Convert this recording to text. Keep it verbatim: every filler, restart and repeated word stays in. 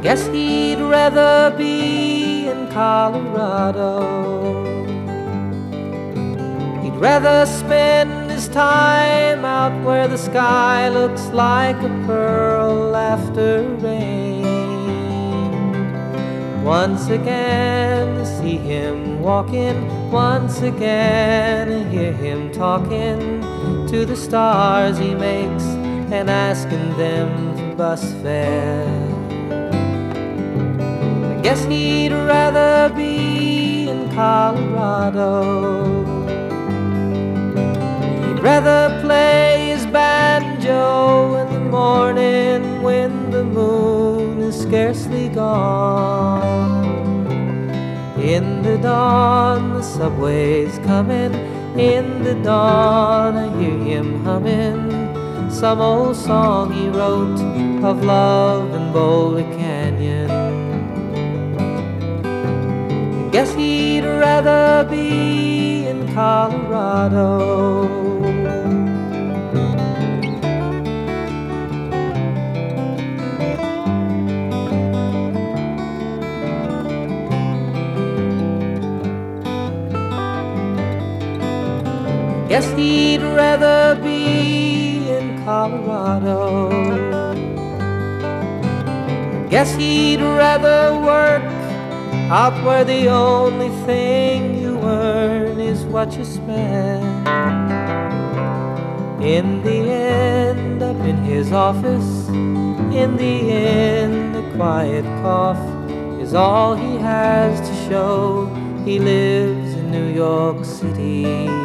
Guess he'd rather be in Colorado. He'd rather spend his time out where the sky looks like a pearl after rain. Once again to see him walking, once again to hear him talking to the stars he makes and asking them for bus fare. I guess he'd rather be in Colorado. He'd rather play his banjo in the morning when the moon is scarcely gone. In the dawn the subway's coming, in the dawn I hear him humming some old song he wrote of love in Boulder Canyon. I guess he'd rather be in Colorado. Guess he'd rather be in Colorado. Guess he'd rather work out where the only thing you earn is what you spend. In the end, up in his office, in the end, a quiet cough is all he has to show. He lives in New York City.